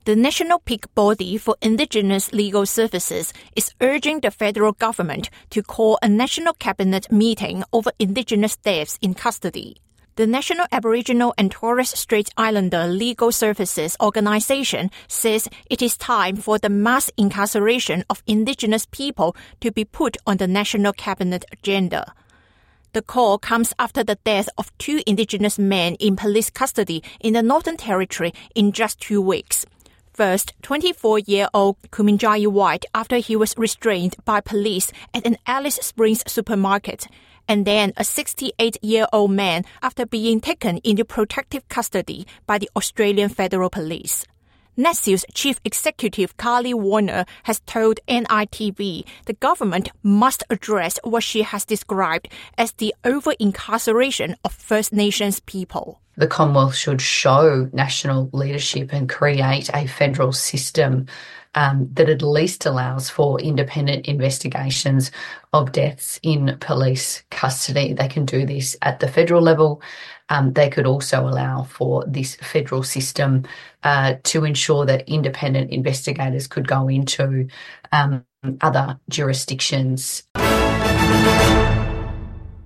The National Peak Body for Indigenous Legal Services is urging the federal government to call a national cabinet meeting over Indigenous deaths in custody. The National Aboriginal and Torres Strait Islander Legal Services Organization says it is time for the mass incarceration of Indigenous people to be put on the national cabinet agenda. The call comes after the death of 2 Indigenous men in police custody in the Northern Territory in just 2 weeks. First, 24-year-old Kuminjayi White after he was restrained by police at an Alice Springs supermarket, and then a 68-year-old man after being taken into protective custody by the Australian Federal Police. NATSIL's Chief Executive Carly Warner has told NITV the government must address what she has described as the over-incarceration of First Nations people. The Commonwealth should show national leadership and create a federal system that at least allows for independent investigations of deaths in police custody. They can do this at the federal level. They could also allow for this federal system to ensure that independent investigators could go into other jurisdictions.